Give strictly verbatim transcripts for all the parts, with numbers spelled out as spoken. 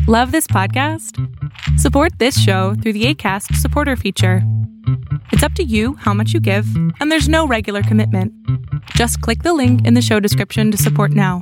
Love this podcast? Support this show through the Acast supporter feature. It's up to you how much you give, and there's no regular commitment. Just click the link in the show description to support now.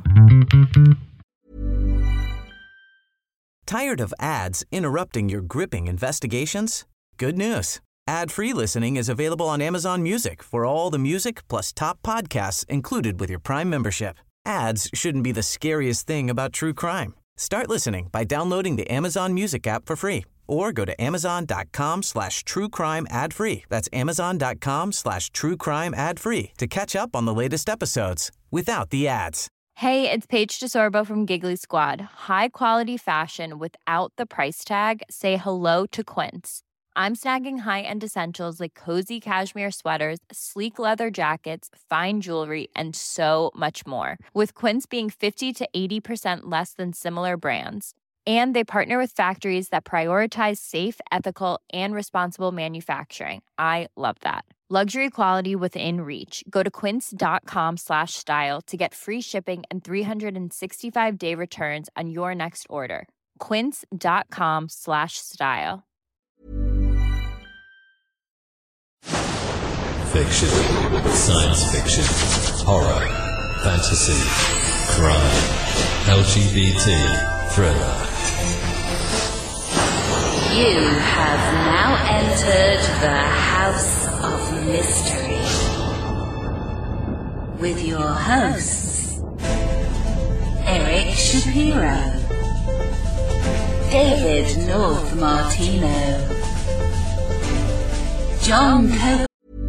Tired of ads interrupting your gripping investigations? Good news. Ad-free listening is available on Amazon Music for all the music plus top podcasts included with your Prime membership. Ads shouldn't be the scariest thing about true crime. Start listening by downloading the Amazon Music app for free or go to amazon.com slash true crime ad free. That's amazon.com slash true crime ad free to catch up on the latest episodes without the ads. Hey, it's Paige DeSorbo from Giggly Squad. High quality fashion without the price tag. Say hello to Quince. I'm snagging high-end essentials like cozy cashmere sweaters, sleek leather jackets, fine jewelry, and so much more. With Quince being fifty to eighty percent less than similar brands. And they partner with factories that prioritize safe, ethical, and responsible manufacturing. I love that. Luxury quality within reach. Go to quince.com slash style to get free shipping and three sixty-five day returns on your next order. Quince.com slash style. Fiction, science fiction, horror, fantasy, crime, L G B T, thriller. You have now entered the House of Mystery with your hosts, Eric Shapiro, David North Martino, John Cope.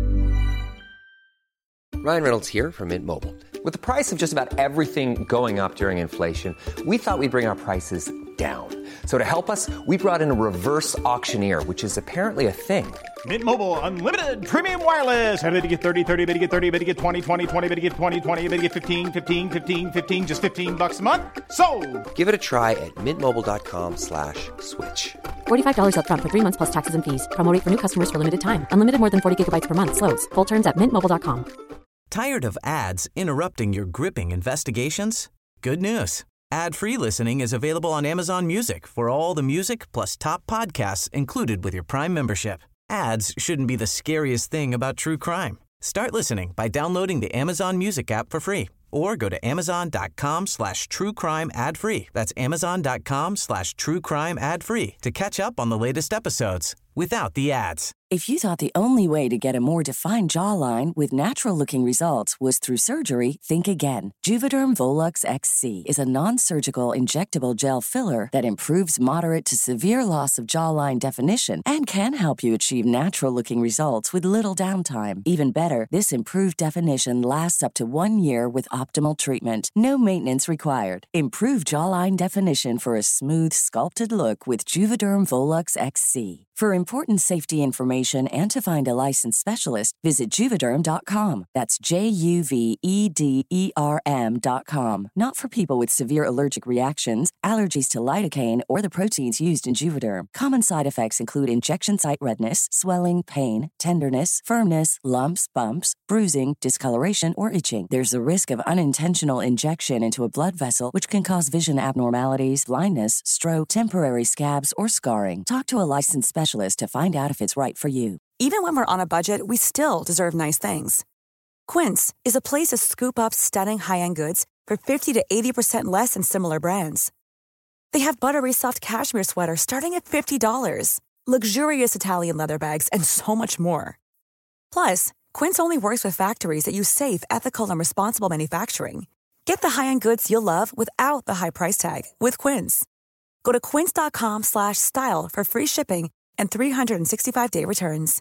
Ryan Reynolds here from Mint Mobile. With the price of just about everything going up during inflation, we thought we'd bring our prices down. So to help us, we brought in a reverse auctioneer, which is apparently a thing. Mint Mobile Unlimited Premium Wireless. How to get thirty, thirty, bit to get thirty, bit to get twenty, twenty, twenty, bit to get twenty, twenty, bit to get fifteen, fifteen, fifteen, fifteen, just fifteen bucks a month? Sold! Give it a try at mintmobile.com slash switch. forty-five dollars up front for three months plus taxes and fees. Promo rate for new customers for limited time. Unlimited more than forty gigabytes per month. Slows full terms at mint mobile dot com. Tired of ads interrupting your gripping investigations? Good news. Ad-free listening is available on Amazon Music for all the music plus top podcasts included with your Prime membership. Ads shouldn't be the scariest thing about true crime. Start listening by downloading the Amazon Music app for free or go to amazon.com slash true crime ad free. That's amazon.com slash true crime ad free to catch up on the latest episodes without the ads. If you thought the only way to get a more defined jawline with natural-looking results was through surgery, think again. Juvederm Volux X C is a non-surgical injectable gel filler that improves moderate to severe loss of jawline definition and can help you achieve natural-looking results with little downtime. Even better, this improved definition lasts up to one year with optimal treatment. No maintenance required. Improve jawline definition for a smooth, sculpted look with Juvederm Volux X C. For important safety information and to find a licensed specialist, visit Juvederm dot com. That's J U V E D E R M dot com. Not for people with severe allergic reactions, allergies to lidocaine, or the proteins used in Juvederm. Common side effects include injection site redness, swelling, pain, tenderness, firmness, lumps, bumps, bruising, discoloration, or itching. There's a risk of unintentional injection into a blood vessel, which can cause vision abnormalities, blindness, stroke, temporary scabs, or scarring. Talk to a licensed specialist to find out if it's right for you. Even when we're on a budget, we still deserve nice things. Quince is a place to scoop up stunning high-end goods for fifty to eighty percent less than similar brands. They have buttery soft cashmere sweaters starting at fifty dollars, luxurious Italian leather bags, and so much more. Plus, Quince only works with factories that use safe, ethical, and responsible manufacturing. Get the high-end goods you'll love without the high price tag with Quince. Go to quince.com slash style for free shipping and three sixty-five day returns.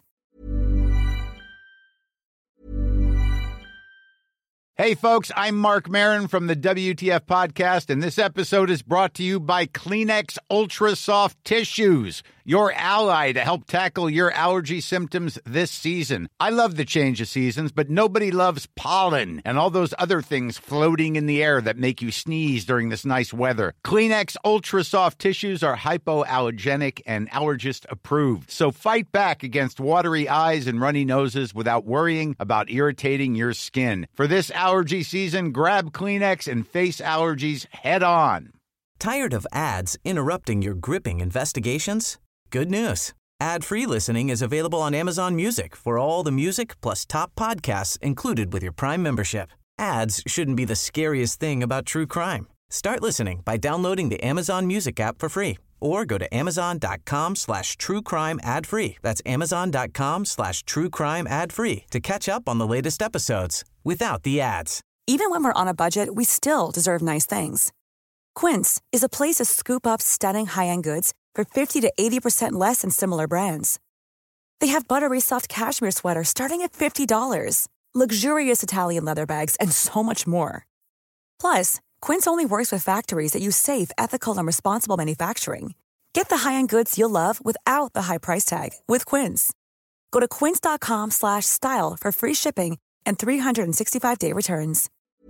Hey, folks, I'm Mark Maron from the W T F Podcast, and this episode is brought to you by Kleenex Ultra Soft Tissues, your ally to help tackle your allergy symptoms this season. I love the change of seasons, but nobody loves pollen and all those other things floating in the air that make you sneeze during this nice weather. Kleenex Ultra Soft Tissues are hypoallergenic and allergist approved, so fight back against watery eyes and runny noses without worrying about irritating your skin. For this allergy season, grab Kleenex and face allergies head on. Tired of ads interrupting your gripping investigations? Good news. Ad-free listening is available on Amazon Music for all the music plus top podcasts included with your Prime membership. Ads shouldn't be the scariest thing about true crime. Start listening by downloading the Amazon Music app for free or go to amazon.com slash true crime ad free. That's amazon.com slash true crime ad free to catch up on the latest episodes without the ads. Even when we're on a budget, we still deserve nice things. Quince is a place to scoop up stunning high-end goods for fifty to eighty percent less than similar brands. They have buttery soft cashmere sweaters starting at fifty dollars, luxurious Italian leather bags, and so much more. Plus, Quince only works with factories that use safe, ethical, and responsible manufacturing. Get the high-end goods you'll love without the high price tag with Quince. Go to quince.com slash style for free shipping and three sixty-five day returns.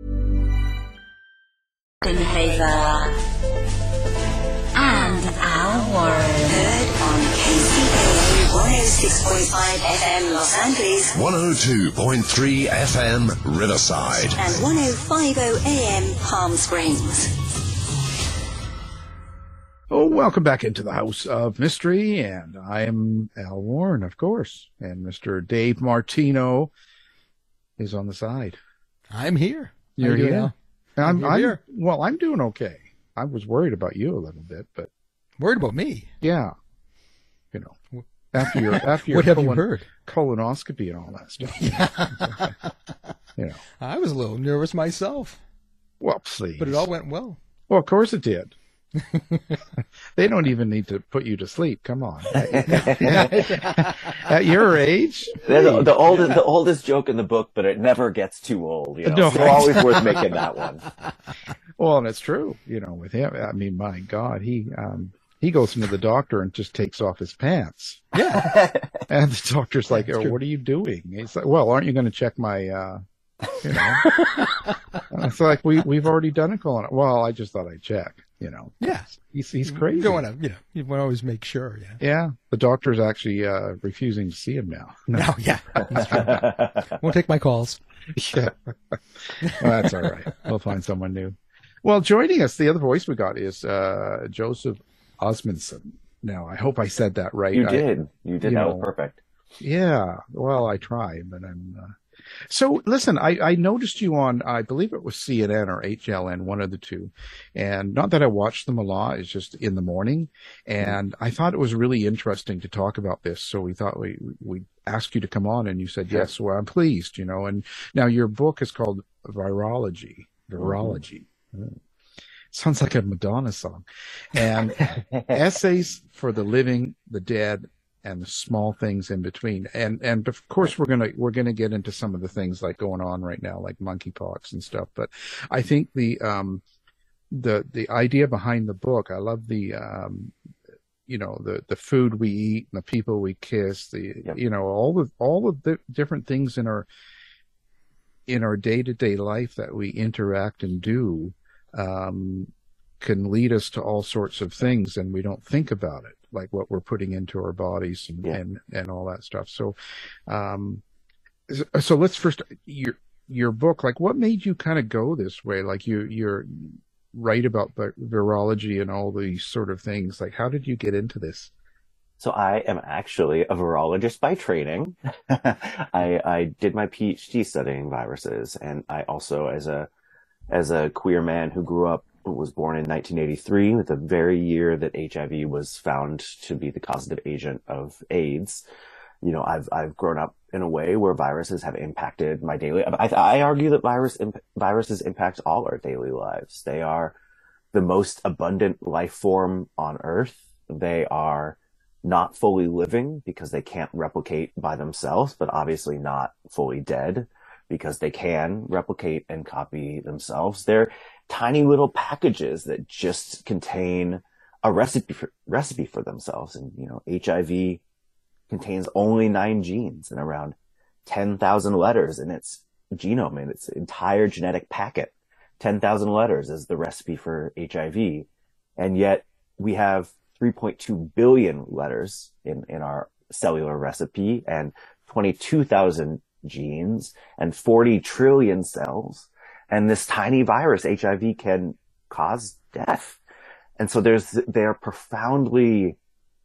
Haver and Al Warren. Heard on K C A one oh six point five F M Los Angeles, one oh two point three F M Riverside, and one oh five point oh A M Palm Springs. Oh, welcome back into the House of Mystery, and I am Al Warren, of course, and Mister Dave Martino is on the side. I'm here. You're here. here. I'm, You're I'm here. Well, I'm doing okay. I was worried about you a little bit, but worried about me? Yeah, you know, after your after your what have colon, you heard? Colonoscopy and all that stuff. Yeah. You know, I was a little nervous myself. Well, please, but it all went well. Well, of course it did. They don't even need to put you to sleep. Come on. At your age, the, the oldest the oldest joke in the book, but it never gets too old. You know, no. So always worth making that one. Well, and it's true. You know, with him, I mean, my God, he um, he goes into the doctor and just takes off his pants. Yeah, and the doctor's like, oh, "What are you doing?" He's like, "Well, aren't you going to check my?" Uh, you know, it's like we we've already done a colon. Well, I just thought I'd check. You know, yeah, he's he's crazy. You don't want to, you know, you want to always make sure. Yeah, yeah. The doctor's actually uh, refusing to see him now. No, no yeah, won't take my calls. Yeah, well, that's all right. We'll find someone new. Well, joining us, the other voice we got is uh, Joseph Osmundson. Now, I hope I said that right. You I, did. You did. You that know, was perfect. Yeah. Well, I try, but I'm. Uh... So, listen, I, I noticed you on, I believe it was C N N or H L N, one of the two. And not that I watch them a lot, it's just in the morning. And mm-hmm. I thought it was really interesting to talk about this. So we thought we, we'd ask you to come on, and you said, sure. yes, well, I'm pleased, you know. And now your book is called Virology. Virology. Mm-hmm. Sounds like a Madonna song. And essays for the living, the dead, and the small things in between. And, and of course, we're going to, we're going to get into some of the things like going on right now, like monkeypox and stuff. But I think the, um, the, the idea behind the book, I love the, um, you know, the, the food we eat and the people we kiss, the, yep. you know, all the, all of the different things in our, in our day-to-day life that we interact and do, um, can lead us to all sorts of things, and we don't think about it, like what we're putting into our bodies and, yeah. and, and all that stuff. So, um, so let's first, your, your book, like what made you kind of go this way? Like you, you're right about the virology and all these sort of things. Like, how did you get into this? So I am actually a virologist by training. I, I did my PhD studying viruses, and I also, as a, as a queer man who grew up, was born in nineteen eighty-three, with the very year that H I V was found to be the causative agent of AIDS. You know, I've, I've grown up in a way where viruses have impacted my daily, I, I argue that virus, imp, viruses impact all our daily lives. They are the most abundant life form on Earth. They are not fully living because they can't replicate by themselves, but obviously not fully dead because they can replicate and copy themselves. They're tiny little packages that just contain a recipe for, recipe for themselves. And, you know, H I V contains only nine genes and around ten thousand letters in its genome, in its entire genetic packet. ten thousand letters is the recipe for H I V. And yet we have three point two billion letters in, in our cellular recipe, and twenty-two thousand genes and forty trillion cells. And this tiny virus, H I V, can cause death. and so there's, they're profoundly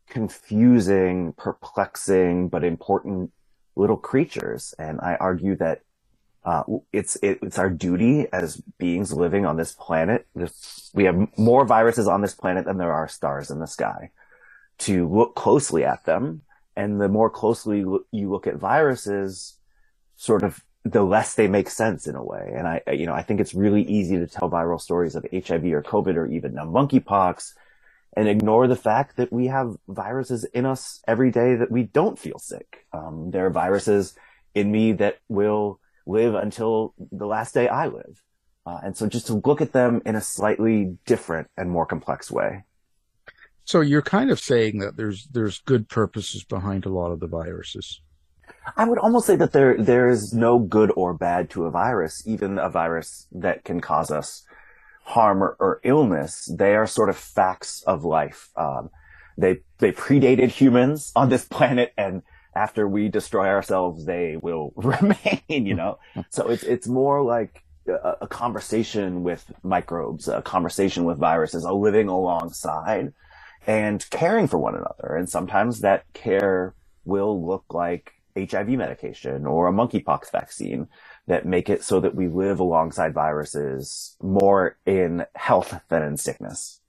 confusing, perplexing, but important little creatures. And I argue that uh, it's it, it's our duty as beings living on this planet. This, we have more viruses on this planet than there are stars in the sky, to look closely at them. And the more closely you look at viruses, sort of the less they make sense in a way. And I, you know, I think it's really easy to tell viral stories of H I V or COVID or even now monkeypox and ignore the fact that we have viruses in us every day that we don't feel sick. Um, there are viruses in me that will live until the last day I live. Uh, and so just to look at them in a slightly different and more complex way. So you're kind of saying that there's there's good purposes behind a lot of the viruses. I would almost say that there there is no good or bad to a virus, even a virus that can cause us harm or, or illness. They are sort of facts of life. Um, they they predated humans on this planet, and after we destroy ourselves, they will remain. You know, so it's it's more like a, a conversation with microbes, a conversation with viruses, a living alongside and caring for one another. And sometimes that care will look like H I V medication or a monkeypox vaccine that make it so that we live alongside viruses more in health than in sickness.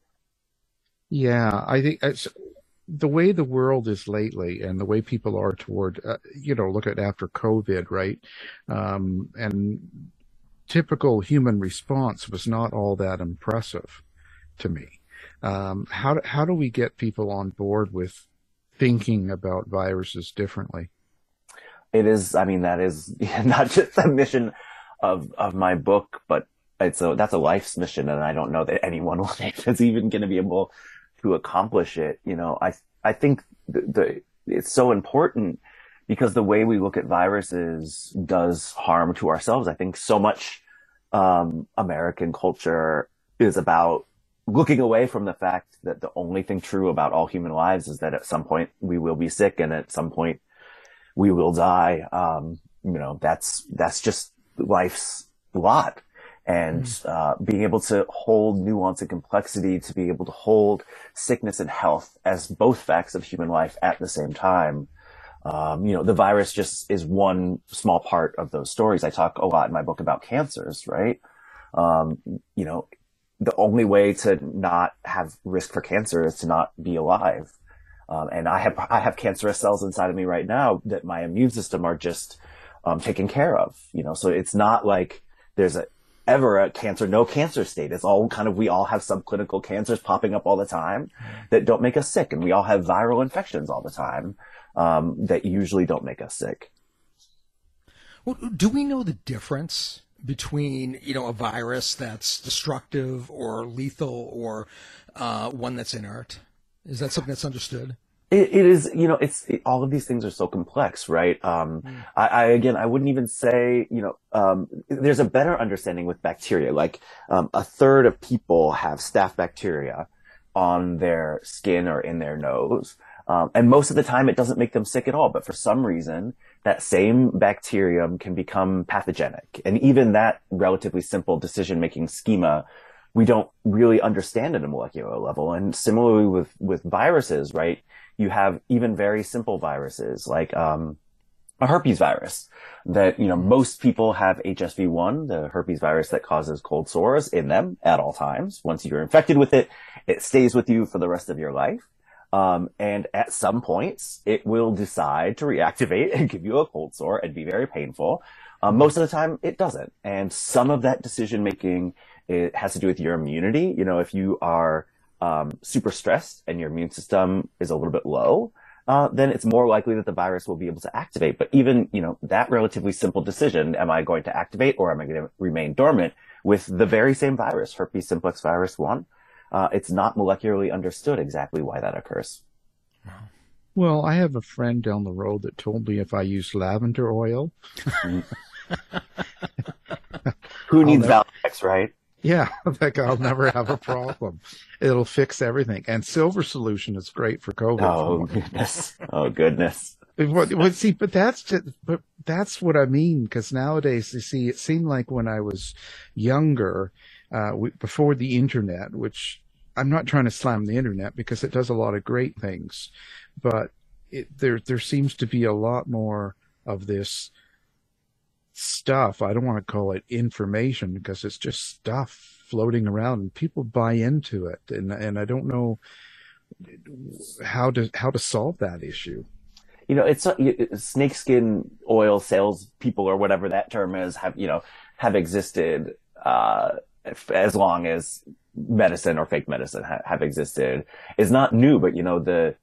Yeah, I think it's, the way the world is lately and the way people are toward, uh, you know, look at after COVID, right? Um, and typical human response was not all that impressive to me. Um, how do, how do we get people on board with thinking about viruses differently? It is, I mean, that is not just a mission of, of my book, but it's a, that's a life's mission. And I don't know that anyone is even going to be able to accomplish it. You know, I, I think the, the, it's so important because the way we look at viruses does harm to ourselves. I think so much, um, American culture is about looking away from the fact that the only thing true about all human lives is that at some point we will be sick and at some point we will die. Um, you know, that's, that's just life's lot. And, mm. uh, being able to hold nuance and complexity, to be able to hold sickness and health as both facts of human life at the same time. Um, you know, the virus just is one small part of those stories. I talk a lot in my book about cancers, right? Um, you know, the only way to not have risk for cancer is to not be alive. Um, and I have, I have cancerous cells inside of me right now that my immune system are just, um, taken care of, you know, so it's not like there's a, ever a cancer, no cancer state. It's all kind of, we all have subclinical cancers popping up all the time that don't make us sick. And we all have viral infections all the time, um, that usually don't make us sick. Well, do we know the difference between, you know, a virus that's destructive or lethal or uh, one that's inert? Is that something that's understood? It, it is, you know, it's, it, all of these things are so complex, right? Um, mm. I, I, again, I wouldn't even say, you know, um, there's a better understanding with bacteria. Like, um, a third of people have staph bacteria on their skin or in their nose. Um, and most of the time it doesn't make them sick at all. But for some reason, that same bacterium can become pathogenic. And even that relatively simple decision-making schema, we don't really understand at a molecular level. And similarly with, with viruses, right? You have even very simple viruses like, um, a herpes virus that, you know, most people have H S V one, the herpes virus that causes cold sores in them at all times. Once you're infected with it, it stays with you for the rest of your life. Um, and at some points it will decide to reactivate and give you a cold sore and be very painful. Um, most of the time it doesn't. And some of that decision making, it has to do with your immunity. You know, if you are, um, super stressed and your immune system is a little bit low, uh, then it's more likely that the virus will be able to activate. But even, you know, that relatively simple decision, am I going to activate or am I going to remain dormant with the very same virus, herpes simplex virus one? Uh, it's not molecularly understood exactly why that occurs. Well, I have a friend down the road that told me if I use lavender oil. Who needs Valdex, right? Yeah, like I'll never have a problem. It'll fix everything. And silver solution is great for COVID. Oh, goodness. Oh, goodness. What, what, see, but that's just, but that's what I mean. Because nowadays, you see, it seemed like when I was younger, uh, we, before the internet, which I'm not trying to slam the internet because it does a lot of great things, but it, there there seems to be a lot more of this stuff. I don't want to call it information because it's just stuff floating around and people buy into it, and and I don't know how to how to solve that issue. You know, it's snakeskin oil salespeople or whatever that term is have you know have existed uh, as long as medicine or fake medicine ha- have existed. Is not new, but you know the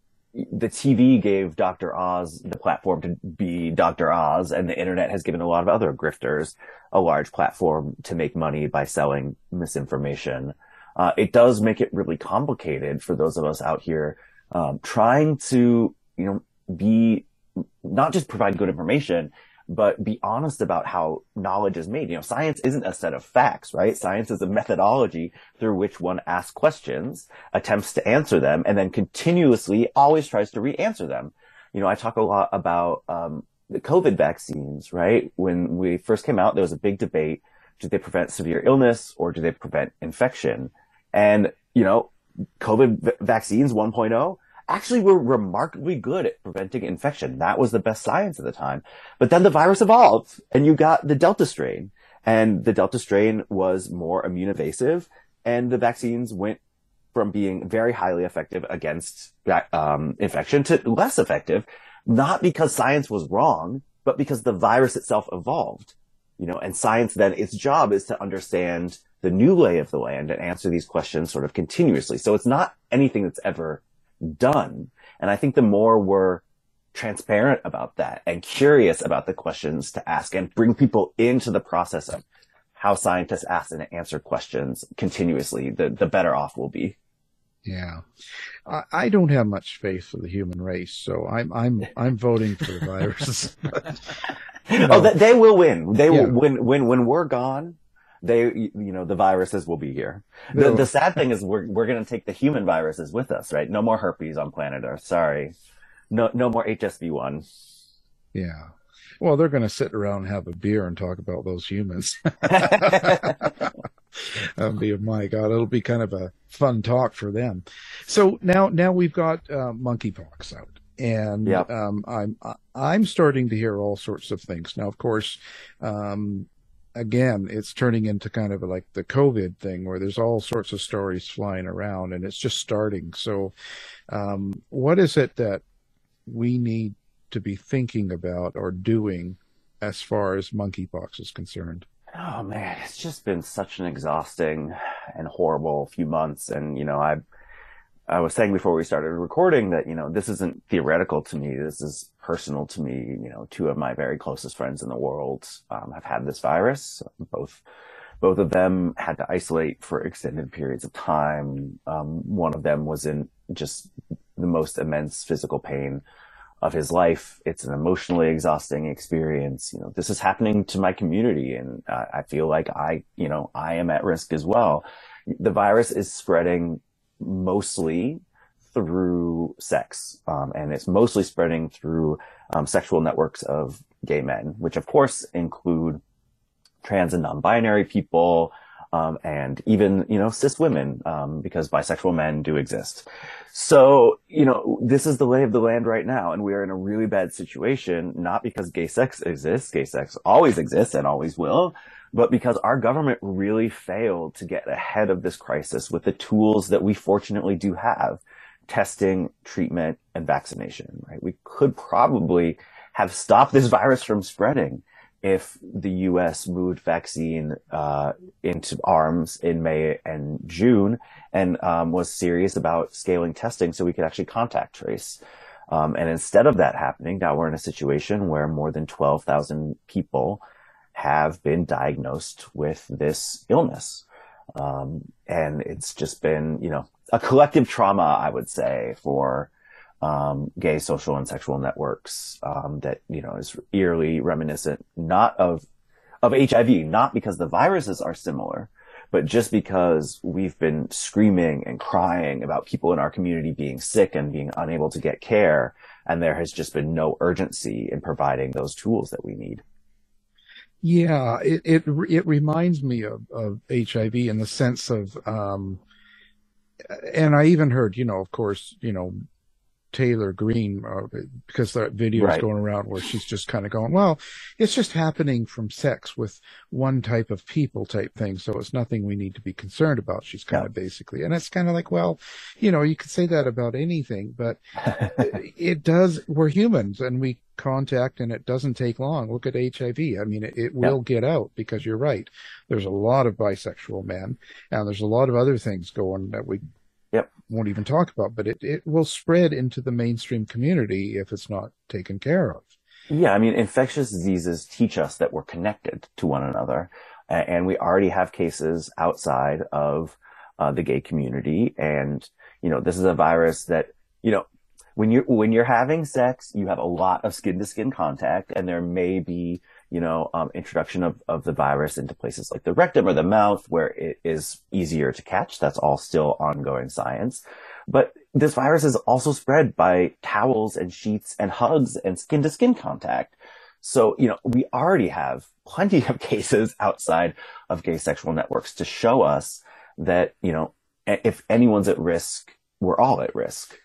the T V gave Doctor Oz the platform to be Doctor Oz, and the internet has given a lot of other grifters a large platform to make money by selling misinformation. Uh, it does make it really complicated for those of us out here um, trying to, you know, be not just provide good information, but be honest about how knowledge is made. You know, science isn't a set of facts, right? Science is a methodology through which one asks questions, attempts to answer them, and then continuously always tries to re-answer them. You know, I talk a lot about um, the COVID vaccines, right? When we first came out, there was a big debate. Do they prevent severe illness or do they prevent infection? And, you know, COVID v- vaccines one point oh actually were remarkably good at preventing infection. That was the best science at the time. But then the virus evolved and you got the Delta strain, and the Delta strain was more immune evasive, and the vaccines went from being very highly effective against um, infection to less effective, not because science was wrong, but because the virus itself evolved. You know, and science then, its job is to understand the new lay of the land and answer these questions sort of continuously. So it's not anything that's ever done. And I think the more we're transparent about that and curious about the questions to ask and bring people into the process of how scientists ask and answer questions continuously, the, the better off we'll be. Yeah. I, I don't have much faith for the human race, so I'm, I'm, I'm voting for the viruses. But, you know, oh, they, they will win. They yeah. will when, when, when we're gone. They, you know, the viruses will be here. The, the sad thing is we're, we're going to take the human viruses with us, right? No more herpes on planet Earth. Sorry. No, no more H S V one. Yeah. Well, they're going to sit around and have a beer and talk about those humans. That'll be, my God, it'll be kind of a fun talk for them. So now, now we've got uh, monkeypox out. And yep. um, I'm I'm starting to hear all sorts of things. Now, of course, um, again, it's turning into kind of like the COVID thing where there's all sorts of stories flying around, and it's just starting. So um, what is it that we need to be thinking about or doing as far as monkeypox is concerned? Oh, man, it's just been such an exhausting and horrible few months. And, you know, I I was saying before we started recording that, you know, this isn't theoretical to me. This is personal to me. You know, two of my very closest friends in the world um, have had this virus. Both, both of them had to isolate for extended periods of time. Um, one of them was in just the most immense physical pain of his life. It's an emotionally exhausting experience. You know, this is happening to my community, and uh, I feel like I, you know, I am at risk as well. The virus is spreading mostly through sex, um, and it's mostly spreading through um, sexual networks of gay men, which of course include trans and non-binary people, um, and even, you know, cis women, um, because bisexual men do exist. So, you know, this is the lay of the land right now, and we are in a really bad situation, not because gay sex exists. Gay sex always exists and always will, but because our government really failed to get ahead of this crisis with the tools that we fortunately do have: testing, treatment, and vaccination, right? We could probably have stopped this virus from spreading if the U S moved vaccine uh, into arms in May and June and um, was serious about scaling testing so we could actually contact trace. Um, and instead of that happening, now we're in a situation where more than twelve thousand people have been diagnosed with this illness. Um, and it's just been, you know, a collective trauma, I would say, for um, gay social and sexual networks, um, that, you know, is eerily reminiscent, not of, of H I V, not because the viruses are similar, but just because we've been screaming and crying about people in our community being sick and being unable to get care. And there has just been no urgency in providing those tools that we need. Yeah, it it, it reminds me of, of H I V in the sense of um, and I even heard, you know, of course, you know, Taylor Green, uh, because that video is Right. going around where she's just kind of going, well, it's just happening from sex with one type of people type thing. So it's nothing we need to be concerned about. She's kind of basically, and it's kind of like, well, you know, you could say that about anything, but it does, we're humans and we contact and it doesn't take long. Look at H I V. I mean, it, it will get out because you're right. There's a lot of bisexual men and there's a lot of other things going that we Yep. won't even talk about, but it, it will spread into the mainstream community if it's not taken care of. Yeah, I mean, infectious diseases teach us that we're connected to one another, a- and we already have cases outside of uh, the gay community. And you know, this is a virus that, you know, when you're when you're having sex, you have a lot of skin to skin contact, and there may be, you know, um, introduction of, of the virus into places like the rectum or the mouth where it is easier to catch. That's all still ongoing science. But this virus is also spread by towels and sheets and hugs and skin to skin contact. So, you know, we already have plenty of cases outside of gay sexual networks to show us that, you know, if anyone's at risk, we're all at risk.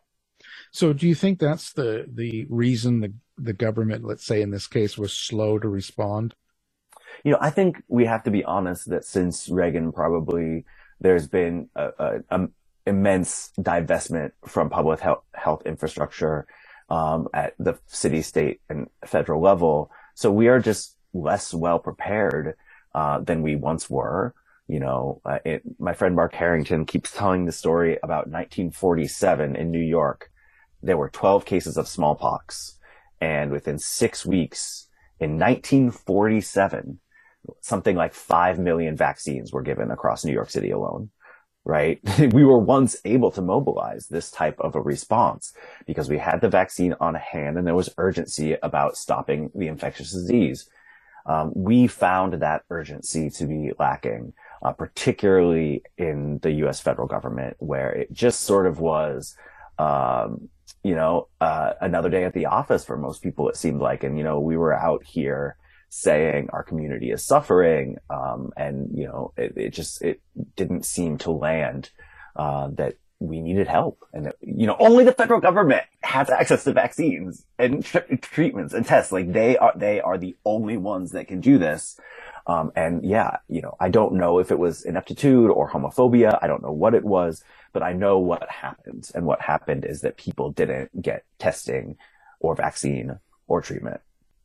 So do you think that's the, the reason the, the government, let's say in this case, was slow to respond? You know, I think we have to be honest that since Reagan, probably there's been a, a, a immense divestment from public health, health infrastructure um, at the city, state, and federal level. So we are just less well prepared uh, than we once were. You know, uh, it, my friend Mark Harrington keeps telling the story about nineteen forty-seven in New York. There were twelve cases of smallpox, and within six weeks in nineteen forty-seven, something like five million vaccines were given across New York City alone, right? We were once able to mobilize this type of a response because we had the vaccine on hand and there was urgency about stopping the infectious disease. Um, we found that urgency to be lacking, uh, particularly in the U S federal government, where it just sort of was, um, you know, uh, another day at the office for most people, it seemed like. And, you know, we were out here saying our community is suffering. Um, and, you know, it, it just, it didn't seem to land, uh, that we needed help. And, that, you know, only the federal government has access to vaccines and tr- treatments and tests. Like they are, they are the only ones that can do this. Um, and yeah, you know, I don't know if it was ineptitude or homophobia. I don't know what it was, but I know what happened. And what happened is that people didn't get testing or vaccine or treatment.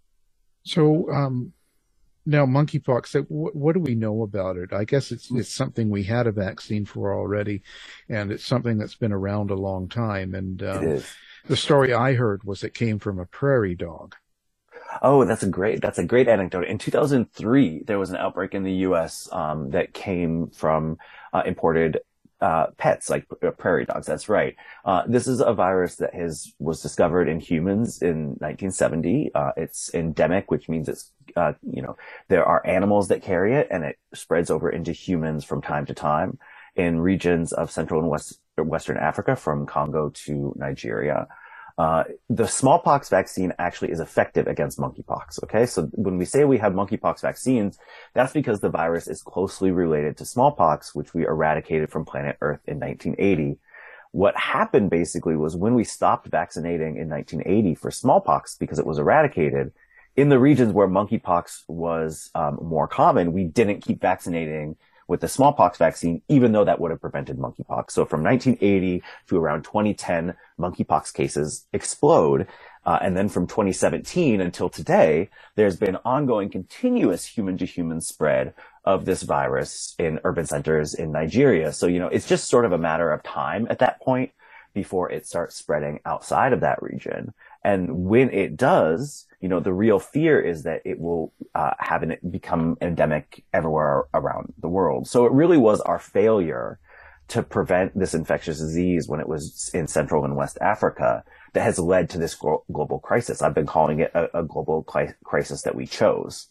So, um, now monkeypox, so what, what do we know about it? I guess it's, it's something we had a vaccine for already, and it's something that's been around a long time. And, um, It is. the story I heard was it came from a prairie dog. Oh, that's a great, that's a great anecdote. In two thousand three, there was an outbreak in the U S, um, that came from, uh, imported, uh, pets, like uh, prairie dogs. That's right. Uh, this is a virus that has, was discovered in humans in nineteen seventy. Uh, it's endemic, which means it's, uh, you know, there are animals that carry it and it spreads over into humans from time to time in regions of Central and West, Western Africa, from Congo to Nigeria. Uh, the smallpox vaccine actually is effective against monkeypox. Okay. So when we say we have monkeypox vaccines, that's because the virus is closely related to smallpox, which we eradicated from planet Earth in nineteen eighty. What happened basically was when we stopped vaccinating in nineteen eighty for smallpox because it was eradicated, in the regions where monkeypox was um, more common, we didn't keep vaccinating with the smallpox vaccine, even though that would have prevented monkeypox. So from nineteen eighty to around twenty ten, monkeypox cases explode. Uh, and then from twenty seventeen until today, there's been ongoing continuous human-to-human spread of this virus in urban centers in Nigeria. So, you know, it's just sort of a matter of time at that point before it starts spreading outside of that region. And when it does, you know, the real fear is that it will uh, have it become endemic everywhere around the world. So it really was our failure to prevent this infectious disease when it was in Central and West Africa that has led to this glo- global crisis. I've been calling it a, a global cli- crisis that we chose.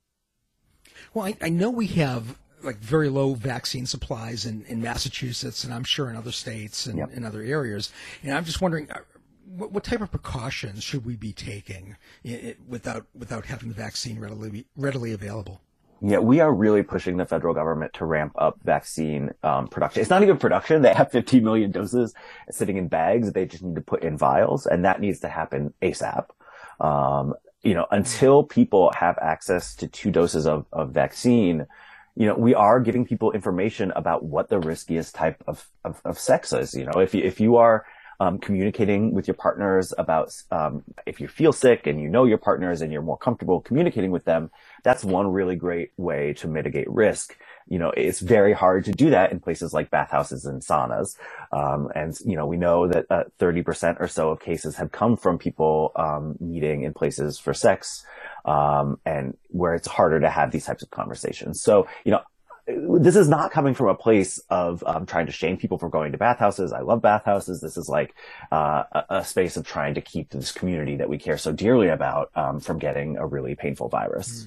Well, I, I know we have like very low vaccine supplies in, in Massachusetts, and I'm sure in other states and Yep. in other areas. And I'm just wondering, uh, what, what type of precautions should we be taking i i without without having the vaccine readily readily available? Yeah, we are really pushing the federal government to ramp up vaccine um, production. It's not even production. They have fifteen million doses sitting in bags. They just need to put in vials, and that needs to happen ASAP. Um, you know, until people have access to two doses of, of vaccine, you know, we are giving people information about what the riskiest type of, of, of sex is. You know, if you, if you are Um, communicating with your partners about um, if you feel sick and you know your partners and you're more comfortable communicating with them, that's one really great way to mitigate risk. You know, it's very hard to do that in places like bathhouses and saunas. Um, and, you know, we know that uh, thirty percent or so of cases have come from people um, meeting in places for sex, um, and where it's harder to have these types of conversations. So, you know, this is not coming from a place of um, trying to shame people for going to bathhouses. I love bathhouses. This is like uh, a, a space of trying to keep this community that we care so dearly about um, from getting a really painful virus.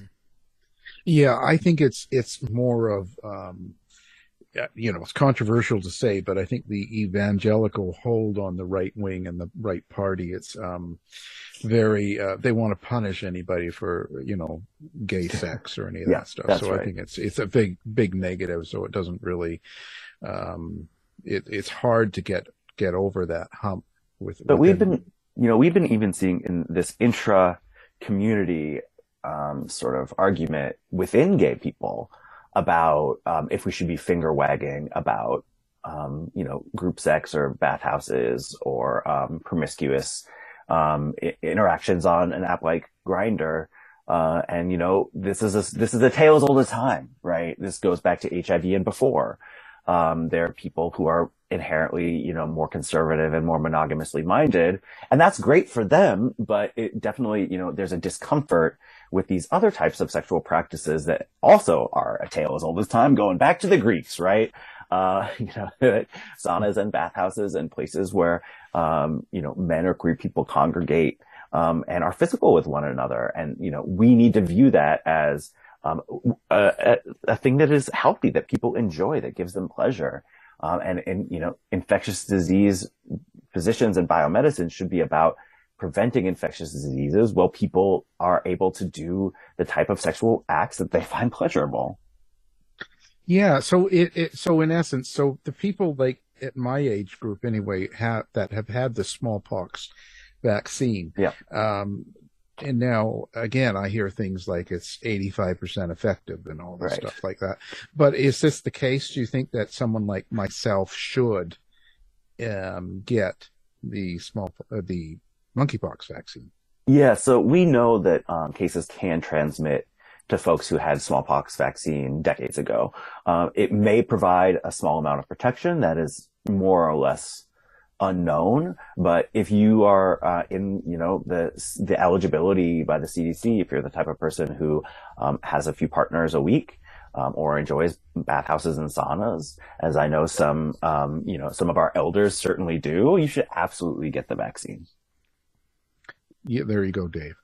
Yeah, I think it's it's more of um, you know, it's controversial to say, but I think the evangelical hold on the right wing and the right party, it's um, very, uh, they want to punish anybody for, you know, gay sex or any of Yeah, that stuff. that's So right. I think it's, it's a big, big negative. So it doesn't really, um, it, it's hard to get, get over that hump with, But we've within- been, you know, we've been even seeing in this intra community um, sort of argument within gay people about um, if we should be finger wagging about, um, you know, group sex or bathhouses or um, promiscuous um, I- interactions on an app like Grindr. Uh, and, you know, this is a, this is a tale as old as time, right? This goes back to H I V and before. Um, there are people who are inherently, you know, more conservative and more monogamously minded. And that's great for them, but it definitely, you know, there's a discomfort with these other types of sexual practices that also are a tale as old as time, going back to the Greeks, right? Uh, you know, saunas and bathhouses and places where, um, you know, men or queer people congregate, um, and are physical with one another. And, you know, we need to view that as, um, a, a, a thing that is healthy, that people enjoy, that gives them pleasure. Um, and, and, you know, infectious disease physicians and biomedicine should be about preventing infectious diseases while people are able to do the type of sexual acts that they find pleasurable. Yeah. So it, it, so in essence, so the people like at my age group anyway, have, that have had the smallpox vaccine. Yeah. Um, and now again, I hear things like it's eighty-five percent effective and all this Right. stuff like that. But is this the case? Do you think that someone like myself should, um, get the small, uh, the monkeypox vaccine? Yeah. So we know that, um, cases can transmit to folks who had smallpox vaccine decades ago. Uh, it may provide a small amount of protection that is more or less unknown, but if you are uh, in, you know, the the eligibility by the C D C, if you're the type of person who um, has a few partners a week, um, or enjoys bathhouses and saunas, as I know some, um, you know, some of our elders certainly do, you should absolutely get the vaccine. Yeah, there you go, Dave.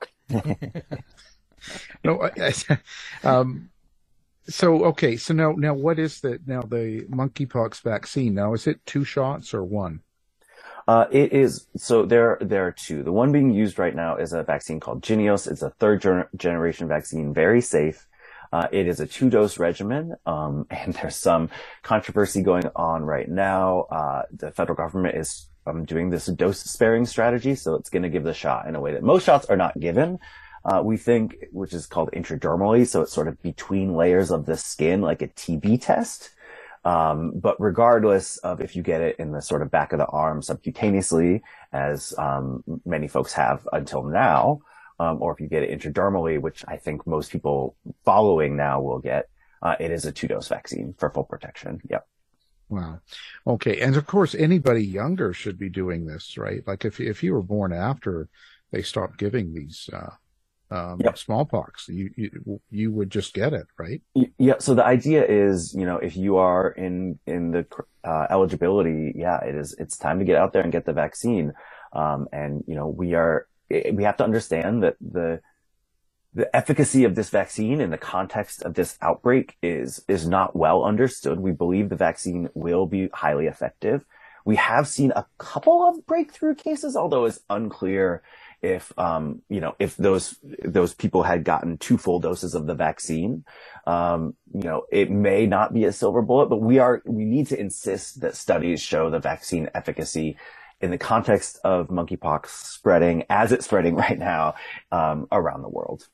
No, I, I, um, so okay, so now, now what is the now the monkeypox vaccine? Now, is it two shots or one? Uh, it is, so there, there are two. The one being used right now is a vaccine called Jynneos. It's a third gener- generation vaccine, very safe. Uh, it is a two dose regimen. Um, and there's some controversy going on right now. Uh, the federal government is um, doing this dose sparing strategy. So it's going to give the shot in a way that most shots are not given. Uh, we think, which is called intradermally. So it's sort of between layers of the skin, like a T B test. Um, but regardless of if you get it in the sort of back of the arm subcutaneously, as, um, many folks have until now, um, or if you get it intradermally, which I think most people following now will get, uh, it is a two dose vaccine for full protection. Yep. Wow. Okay. And of course, anybody younger should be doing this, right? Like if, if you were born after they stopped giving these, uh, um, Yep. smallpox, you, you, you would just get it, right? Y- Yeah. So the idea is, you know, if you are in, in the, uh, eligibility, yeah, it is, it's time to get out there and get the vaccine. Um, and, you know, we are, we have to understand that the, the efficacy of this vaccine in the context of this outbreak is, is not well understood. We believe the vaccine will be highly effective. We have seen a couple of breakthrough cases, although it's unclear if, um, you know, if those, those people had gotten two full doses of the vaccine, um, you know, it may not be a silver bullet, but we are, we need to insist that studies show the vaccine efficacy in the context of monkeypox spreading as it's spreading right now, um, around the world.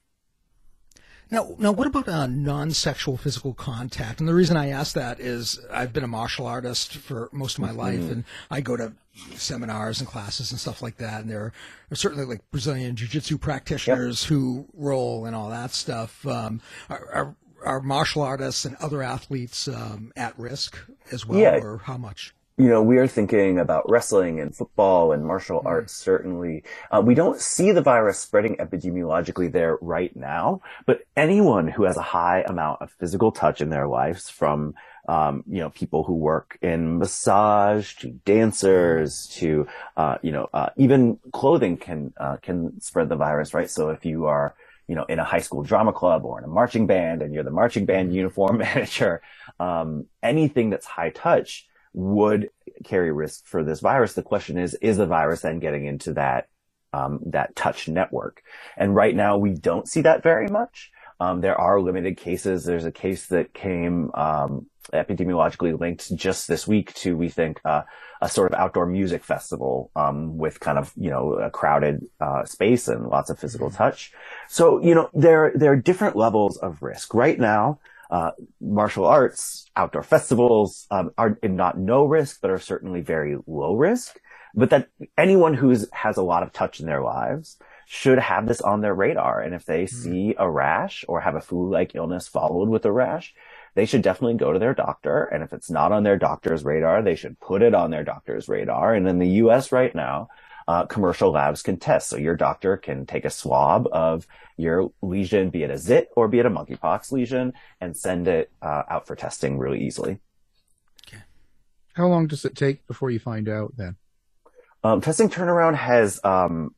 Now, now, what about uh, non-sexual physical contact? And the reason I ask that is I've been a martial artist for most of my mm-hmm. life, and I go to seminars and classes and stuff like that. And there are certainly like Brazilian jiu-jitsu practitioners yep. who roll and all that stuff. Um, are, are, are martial artists and other athletes um, at risk as well, yeah. or how much? You know, we are thinking about wrestling and football and martial mm-hmm. arts, certainly. Uh, we don't see the virus spreading epidemiologically there right now, but anyone who has a high amount of physical touch in their lives, from, um, you know, people who work in massage to dancers to, uh, you know, uh, even clothing can, uh, can spread the virus, right? So if you are, you know, in a high school drama club or in a marching band and you're the marching band uniform manager, um, anything that's high touch would carry risk for this virus. The question is, is the virus then getting into that, um, that touch network? And right now we don't see that very much. Um, there are limited cases. There's a case that came, um, epidemiologically linked just this week to, we think, uh, a sort of outdoor music festival, um, with kind of, you know, a crowded, uh, space and lots of physical touch. So, you know, there, there are different levels of risk right now. Uh, martial arts, outdoor festivals, um, are not no risk, but are certainly very low risk. But that anyone who has a lot of touch in their lives should have this on their radar. And if they mm. see a rash or have a flu-like illness followed with a rash, they should definitely go to their doctor. And if it's not on their doctor's radar, they should put it on their doctor's radar. And in the U S right now, Uh, commercial labs can test. So your doctor can take a swab of your lesion, be it a zit or be it a monkeypox lesion, and send it uh, out for testing really easily. Okay. How long does it take before you find out then? Um, testing turnaround has um,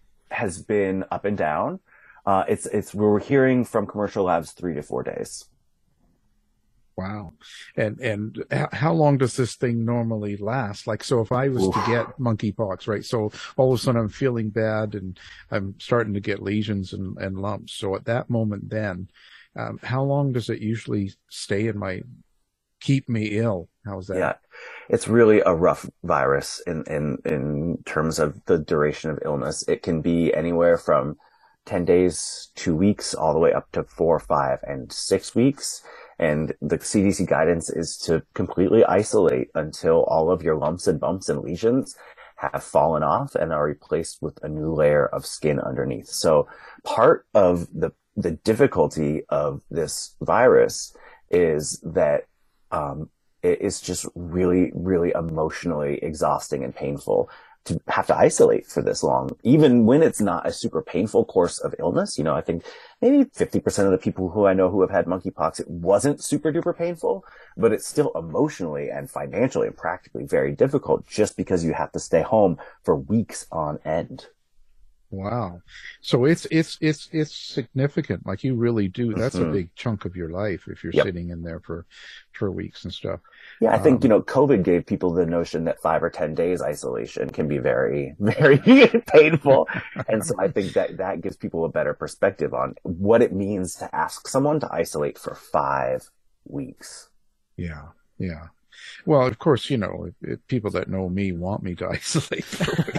has been up and down. Uh, it's it's we're hearing from commercial labs three to four days. Wow. And and how long does this thing normally last? Like, so if I was Oof. to get monkeypox, right? So all of a sudden I'm feeling bad and I'm starting to get lesions and, and lumps. So at that moment then, um, how long does it usually stay in my, keep me ill? How's that? Yeah, it's really a rough virus in, in, in terms of the duration of illness. It can be anywhere from ten days, two weeks, all the way up to four, five, and six weeks. And the C D C guidance is to completely isolate until all of your lumps and bumps and lesions have fallen off and are replaced with a new layer of skin underneath. So part of the, the difficulty of this virus is that, um, it is just really, really emotionally exhausting and painful to have to isolate for this long, even when it's not a super painful course of illness. You know, I think maybe fifty percent of the people who I know who have had monkeypox, it wasn't super duper painful, but it's still emotionally and financially and practically very difficult just because you have to stay home for weeks on end. Wow. So it's, it's, it's, it's significant. Like you really do. That's mm-hmm. a big chunk of your life if you're yep. sitting in there for, for weeks and stuff. Yeah. I think, um, you know, COVID gave people the notion that five or ten days isolation can be very, very painful. And so I think that that gives people a better perspective on what it means to ask someone to isolate for five weeks. Yeah. Yeah. Well, of course, you know, it, it, people that know me want me to isolate for weeks.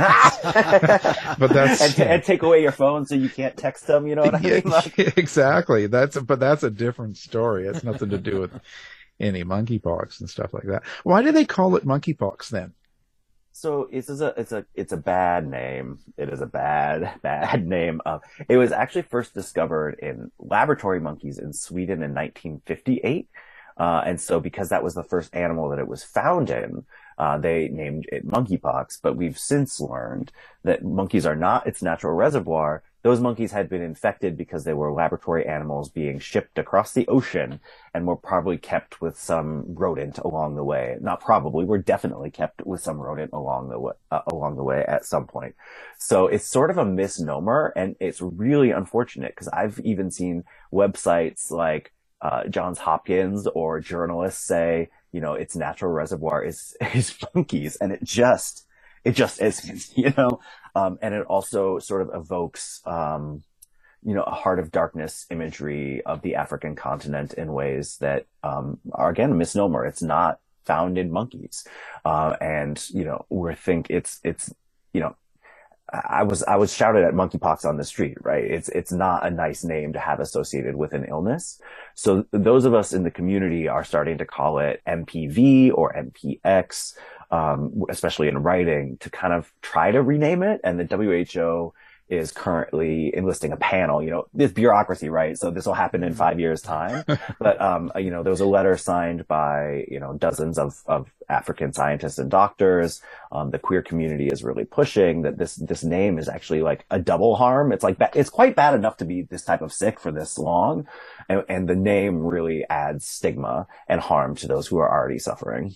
But that's and, t- and take away your phone so you can't text them. You know what I mean? Like, exactly. That's but that's a different story. It's nothing to do with any monkeypox and stuff like that. Why do they call it monkeypox then? So it's a it's a it's a bad name. It is a bad bad name. Uh, it was actually first discovered in laboratory monkeys in Sweden in nineteen fifty-eight. Uh, and so because that was the first animal that it was found in, uh, they named it monkeypox. But we've since learned that monkeys are not its natural reservoir. Those monkeys had been infected because they were laboratory animals being shipped across the ocean and were probably kept with some rodent along the way. Not probably, were definitely kept with some rodent along the way, uh, along the way at some point. So it's sort of a misnomer, and it's really unfortunate because I've even seen websites like Uh, Johns Hopkins or journalists say, you know, its natural reservoir is, is monkeys. And it just, It just isn't, you know? Um, and it also sort of evokes, um, you know, a heart of darkness imagery of the African continent in ways that, um, are again, a misnomer. It's not found in monkeys. Uh, and, you know, we think it's, it's, you know, I was, I was shouted at monkeypox on the street, right? It's, it's not a nice name to have associated with an illness. So those of us in the community are starting to call it M P V or M P X, um, especially in writing, to kind of try to rename it. And the W H O is currently enlisting a panel, you know, this bureaucracy, right? So this will happen in five years time. But, um, you know, there was a letter signed by, you know, dozens of, of African scientists and doctors. Um, the queer community is really pushing that this, this name is actually like a double harm. It's like, ba- it's quite bad enough to be this type of sick for this long. And, and the name really adds stigma and harm to those who are already suffering.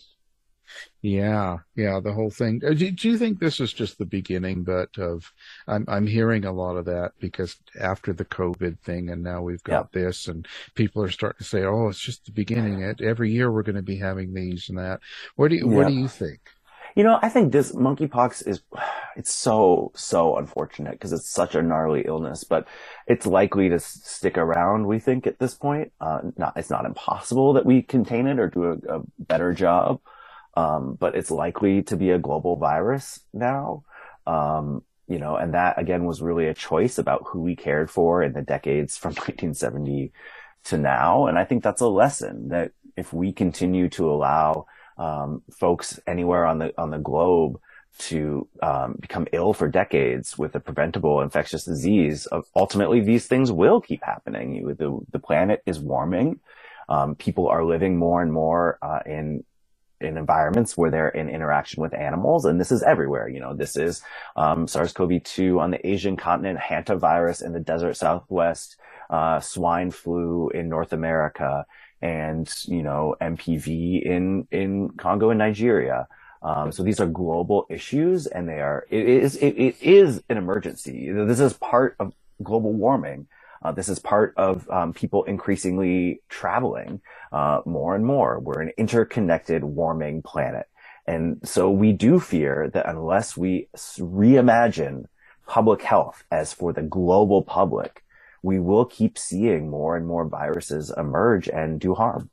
Yeah, yeah, the whole thing. Do, do you think this is just the beginning, but of, I'm, I'm hearing a lot of that because after the COVID thing and now we've got yeah. this and people are starting to say, oh, it's just the beginning. It, every year we're going to be having these and that. What do you, yeah. what do you think? You know, I think this monkeypox is, it's so, so unfortunate because it's such a gnarly illness, but it's likely to stick around, we think, at this point. Uh, not, it's not impossible that we contain it or do a, a better job. Um, but it's likely to be a global virus now. Um, you know, and that again was really a choice about who we cared for in the decades from nineteen seventy to now. And I think that's a lesson that if we continue to allow, um, folks anywhere on the, on the globe to, um, become ill for decades with a preventable infectious disease, uh, ultimately these things will keep happening. You, the, the planet is warming. Um, people are living more and more, uh, in, in environments where they're in interaction with animals. And this is everywhere. You know, this is, um, SARS-C o V two on the Asian continent, hantavirus in the desert Southwest, uh, swine flu in North America, and, you know, M P V in, in Congo and Nigeria. Um, so these are global issues and they are, it is, it, it is an emergency. This is part of global warming. Uh, this is part of um, people increasingly traveling uh, more and more. We're an interconnected, warming planet. And so we do fear that unless we reimagine public health as for the global public, we will keep seeing more and more viruses emerge and do harm.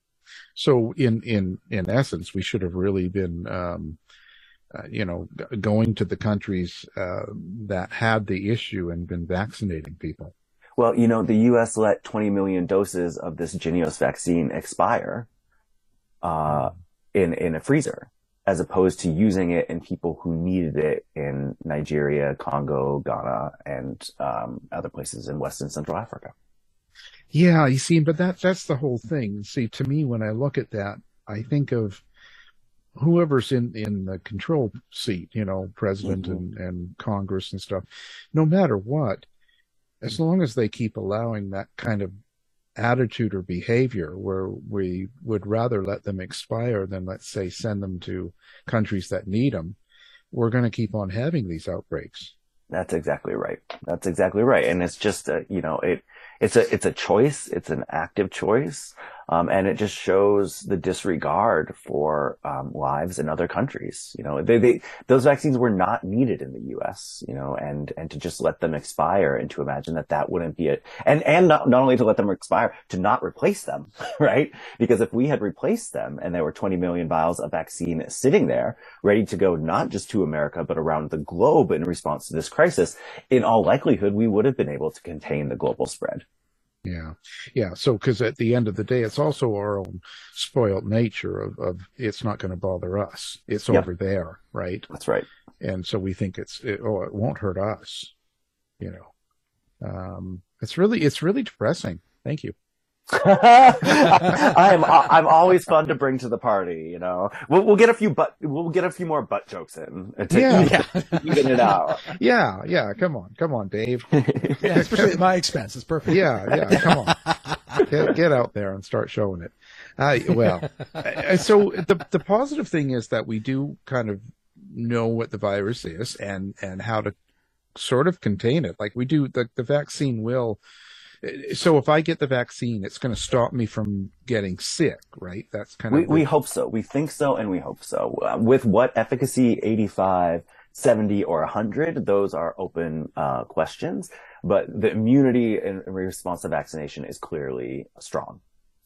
So in, in, in essence, we should have really been, um, uh, you know, g- going to the countries uh, that had the issue and been vaccinating people. Well, you know, the U S let twenty million doses of this Jynneos vaccine expire, uh, in, in a freezer, as opposed to using it in people who needed it in Nigeria, Congo, Ghana, and, um, other places in West and Central Africa. Yeah, you see, but that, that's the whole thing. See, to me, when I look at that, I think of whoever's in, in the control seat, you know, president mm-hmm. and, and Congress and stuff, no matter what, as long as they keep allowing that kind of attitude or behavior where we would rather let them expire than, let's say, send them to countries that need them, we're going to keep on having these outbreaks. That's exactly right. That's exactly right. And it's just a, you know, it, it's a, it's a choice. It's an active choice. Um, and it just shows the disregard for, um, lives in other countries. You know, they, they, those vaccines were not needed in the U S, you know, and, and to just let them expire and to imagine that that wouldn't be it. And, and not, not only to let them expire, to not replace them, right? Because if we had replaced them and there were twenty million vials of vaccine sitting there ready to go, not just to America, but around the globe in response to this crisis, in all likelihood, we would have been able to contain the global spread. Yeah. Yeah. So, because at the end of the day, it's also our own spoiled nature of, of it's not going to bother us. It's yep. over there, right? That's right. And so we think it's, it, oh, it won't hurt us, you know. Um, it's really, it's really depressing. Thank you. I'm I'm always fun to bring to the party, you know. We'll we'll get a few butt we'll get a few more butt jokes in to yeah. even it out. Yeah, yeah. Come on, come on, Dave. Yeah, especially at my expense. It's perfect. Yeah, yeah. Come on, get, get out there and start showing it. Uh, well, so the the positive thing is that we do kind of know what the virus is and and how to sort of contain it. Like we do, the the vaccine will So if I get the vaccine, it's going to stop me from getting sick, right? That's kind of we, the... we hope so. We think so, and we hope so. Uh, with what efficacy, eighty-five, seventy, or one hundred, those are open uh, questions. But the immunity in response to vaccination is clearly strong.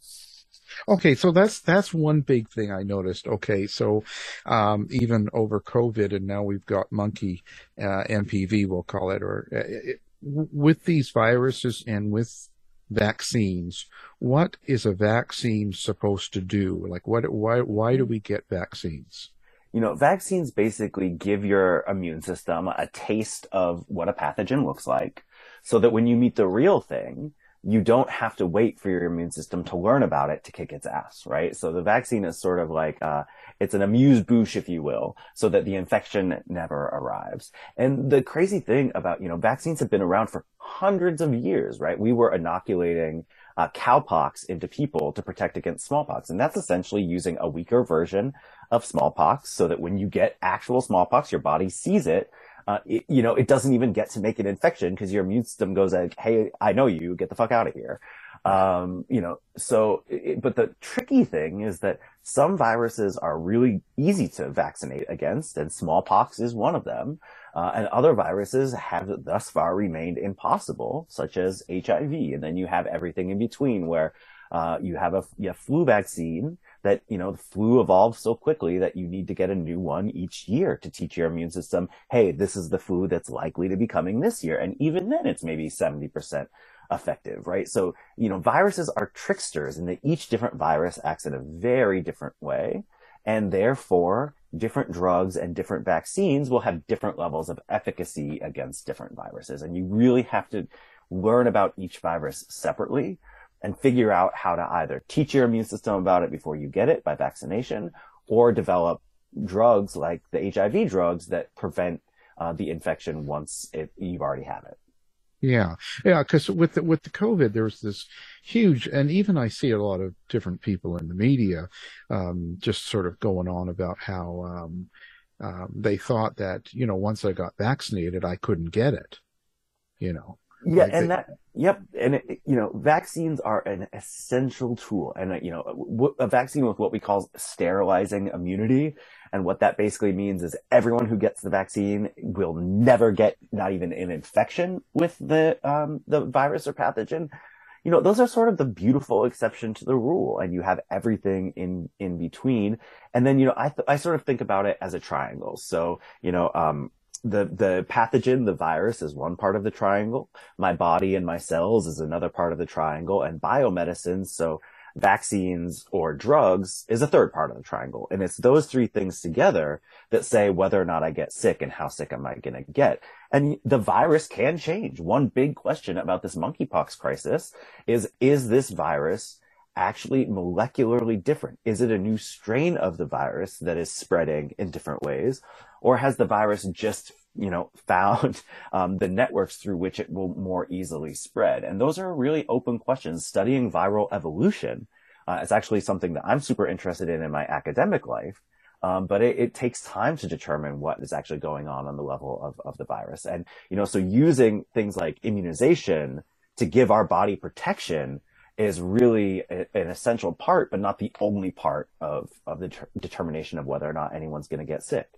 Okay, so that's that's one big thing I noticed. Okay, so um, even over COVID, and now we've got monkey uh, M P V, we'll call it, or uh, it, with these viruses and with vaccines, what is a vaccine supposed to do? Like, what? Why? Why do we get vaccines? You know, vaccines basically give your immune system a taste of what a pathogen looks like, so that when you meet the real thing, you don't have to wait for your immune system to learn about it to kick its ass, right? So the vaccine is sort of like, uh, it's an amuse-bouche, if you will, so that the infection never arrives. And the crazy thing about, you know, vaccines have been around for hundreds of years, right? We were inoculating uh, cowpox into people to protect against smallpox. And that's essentially using a weaker version of smallpox so that when you get actual smallpox, your body sees it. Uh, it, you know, it doesn't even get to make an infection because your immune system goes like, hey, I know you, get the fuck out of here. Um, you know, so, it, but the tricky thing is that some viruses are really easy to vaccinate against, and smallpox is one of them. Uh, and other viruses have thus far remained impossible, such as H I V. And then you have everything in between where, uh, you have a, you have flu vaccine that, you know, the flu evolves so quickly that you need to get a new one each year to teach your immune system, hey, this is the flu that's likely to be coming this year. And even then it's maybe seventy percent effective, right? So, you know, viruses are tricksters, and that each different virus acts in a very different way. And therefore, different drugs and different vaccines will have different levels of efficacy against different viruses. And you really have to learn about each virus separately and figure out how to either teach your immune system about it before you get it by vaccination, or develop drugs like the H I V drugs that prevent uh, the infection once it, you've already have it. Yeah, yeah, because with the, with the COVID, there's this huge, and even I see a lot of different people in the media um, just sort of going on about how um, um, they thought that, you know, once I got vaccinated, I couldn't get it, you know. Yeah, like and they, that, yep, and it, you know, vaccines are an essential tool, and uh, you know, w- a vaccine with what we call sterilizing immunity, and what that basically means is everyone who gets the vaccine will never get not even an infection with the um the virus or pathogen. You know, those are sort of the beautiful exception to the rule, and you have everything in in between. And then, you know, I th- I sort of think about it as a triangle. So, you know, um. The, the pathogen, the virus, is one part of the triangle. My body and my cells is another part of the triangle, and biomedicine, so vaccines or drugs, is a third part of the triangle. And it's those three things together that say whether or not I get sick and how sick am I going to get. And the virus can change. One big question about this monkeypox crisis is, is this virus actually molecularly different? Is it a new strain of the virus that is spreading in different ways? Or has the virus just, you know, found um, the networks through which it will more easily spread? And those are really open questions. Studying viral evolution uh, is actually something that I'm super interested in in my academic life. Um, but it, it takes time to determine what is actually going on on the level of, of the virus. And, you know, so using things like immunization to give our body protection is really a, an essential part, but not the only part of, of the ter- determination of whether or not anyone's going to get sick.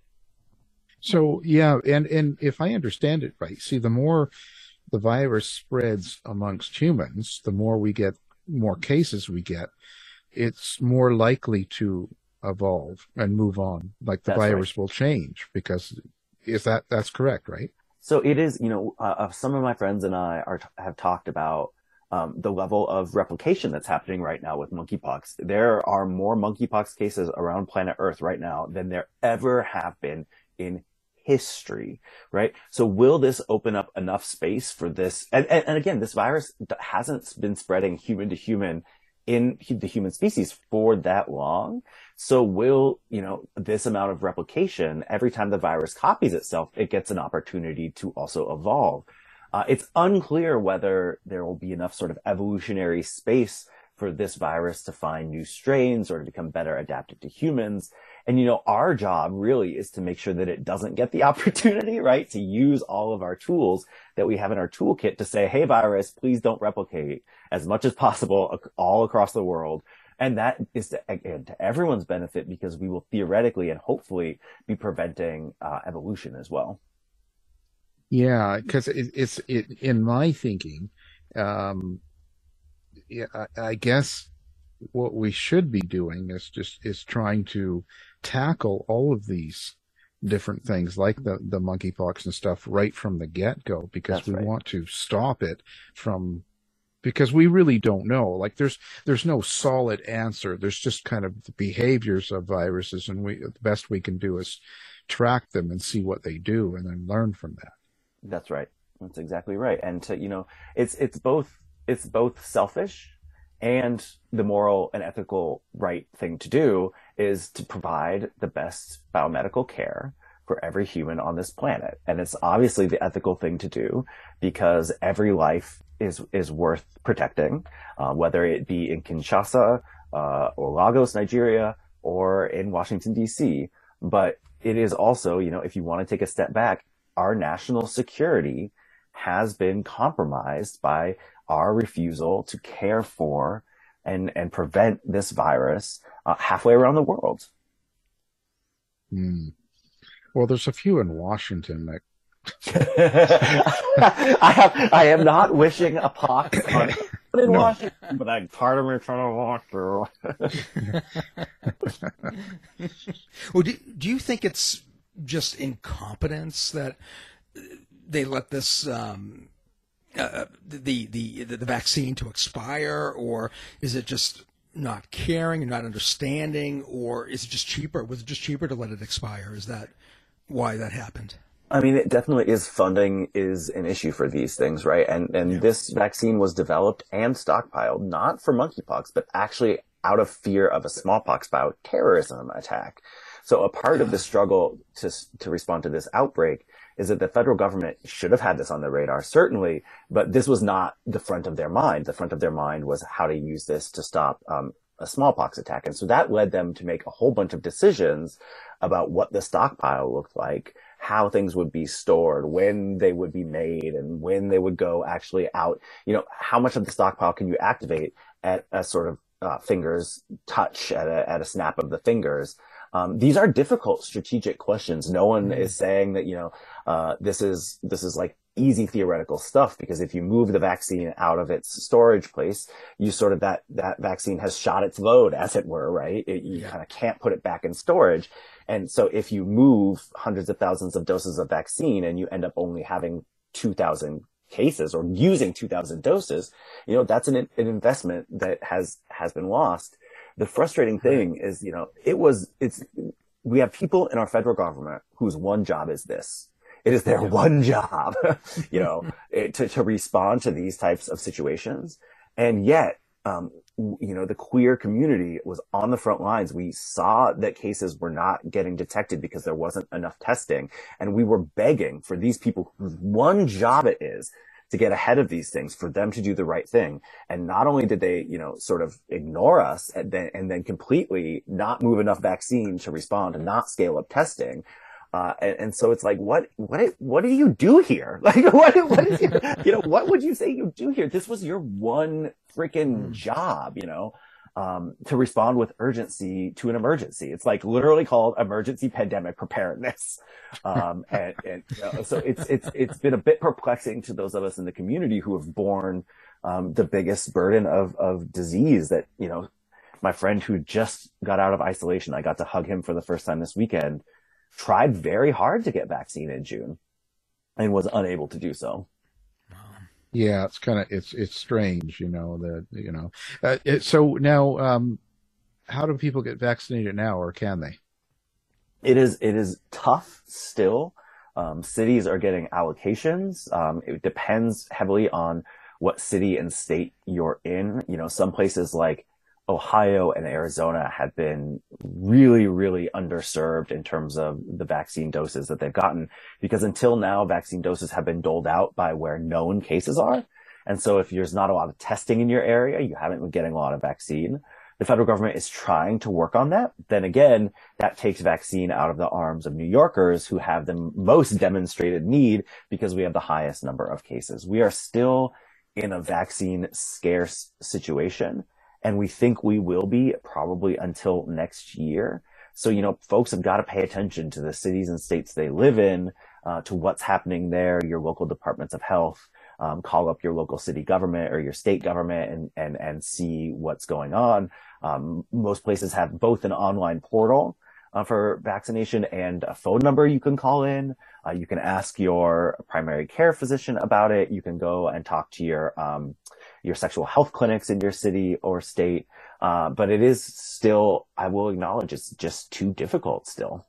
So, yeah, and, and if I understand it right, see, the more the virus spreads amongst humans, the more we get, more cases we get, it's more likely to evolve and move on. Like the That's virus right. will change because, is that, that's correct, right? So it is, you know, uh, some of my friends and I are have talked about Um, the level of replication that's happening right now with monkeypox. There are more monkeypox cases around planet Earth right now than there ever have been in history, right? So will this open up enough space for this? And, and, and again, this virus hasn't been spreading human to human in the human species for that long. So will, you know, this amount of replication, every time the virus copies itself, it gets an opportunity to also evolve. Uh, it's unclear whether there will be enough sort of evolutionary space for this virus to find new strains or to become better adapted to humans. And, you know, our job really is to make sure that it doesn't get the opportunity, right, to use all of our tools that we have in our toolkit to say, hey, virus, please don't replicate as much as possible all across the world. And that is to, again, to everyone's benefit, because we will theoretically and hopefully be preventing uh, evolution as well. Yeah, because it, it's it, in my thinking, um, yeah, I, I guess what we should be doing is just is trying to tackle all of these different things like the, the monkeypox and stuff right from the get-go, because That's we right. want to stop it from, because we really don't know. Like there's there's no solid answer. There's just kind of the behaviors of viruses, and we the best we can do is track them and see what they do and then learn from that. That's right. That's exactly right. And to, you know, it's it's both it's both selfish, and the moral and ethical right thing to do is to provide the best biomedical care for every human on this planet. And it's obviously the ethical thing to do, because every life is is worth protecting, uh, whether it be in Kinshasa uh, or Lagos, Nigeria, or in Washington, D C. But it is also, you know, if you want to take a step back, our national security has been compromised by our refusal to care for and, and prevent this virus uh, halfway around the world. Hmm. Well, there's a few in Washington that I have, I am not wishing a pox on in no. Washington, but I part of me trying to walk through. Well, do, do you think it's just incompetence that they let this um, uh, the, the the the vaccine to expire, or is it just not caring and not understanding, or is it just cheaper? Was it just cheaper to let it expire? Is that why that happened? I mean, it definitely is. Funding is an issue for these things, right? And and yeah. This vaccine was developed and stockpiled not for monkeypox, but actually out of fear of a smallpox bioterrorism attack. So a part of the struggle to to respond to this outbreak is that the federal government should have had this on their radar, certainly, but this was not the front of their mind. The front of their mind was how to use this to stop um, a smallpox attack. And so that led them to make a whole bunch of decisions about what the stockpile looked like, how things would be stored, when they would be made, and when they would go actually out. You know, how much of the stockpile can you activate at a sort of uh, fingers touch, at a, at a snap of the fingers? Um, these are difficult strategic questions. No one mm-hmm. is saying that, you know, uh, this is, this is like easy theoretical stuff, because if you move the vaccine out of its storage place, you sort of, that, that vaccine has shot its load, as it were, right? It, you yeah. kind of can't put it back in storage. And so if you move hundreds of thousands of doses of vaccine and you end up only having two thousand cases or using two thousand doses, you know, that's an, an investment that has, has been lost. The frustrating thing is, you know, it was, it's, we have people in our federal government whose one job is this. It is their one job, you know, it, to, to respond to these types of situations. And yet, um, you know, the queer community was on the front lines. We saw that cases were not getting detected because there wasn't enough testing. And we were begging for these people whose one job it is to get ahead of these things, for them to do the right thing. And not only did they, you know, sort of ignore us and then, and then completely not move enough vaccine to respond and not scale up testing. Uh, and, and so it's like, what, what, what do you do here? Like, what, what is your, you know, what would you say you do here? This was your one freaking job, you know, um, to respond with urgency to an emergency. It's like literally called emergency pandemic preparedness. Um, and, and you know, so it's, it's, it's been a bit perplexing to those of us in the community who have borne, um, the biggest burden of, of disease that, you know, my friend who just got out of isolation, I got to hug him for the first time this weekend, tried very hard to get vaccine in June and was unable to do so. Yeah, it's kind of, it's, it's strange, you know, that, you know, uh, it, so now, um, how do people get vaccinated now, or can they? It is, it is tough still. Um, cities are getting allocations. Um, it depends heavily on what city and state you're in. You know, some places like Ohio and Arizona have been really, really underserved in terms of the vaccine doses that they've gotten, because until now, vaccine doses have been doled out by where known cases are. And so if there's not a lot of testing in your area, you haven't been getting a lot of vaccine. the federal government is trying to work on that, then again, that takes vaccine out of the arms of New Yorkers who have the most demonstrated need because we have the highest number of cases. We are still in a vaccine scarce situation, and we think we will be probably until next year. So, you know, folks have got to pay attention to the cities and states they live in, uh, to what's happening there, your local departments of health. Um, call up your local city government or your state government and, and, and see what's going on. Um, most places have both an online portal uh, for vaccination and a phone number you can call in. Uh, you can ask your primary care physician about it. You can go and talk to your, um, your sexual health clinics in your city or state. Uh, but it is still, I will acknowledge, it's just too difficult still.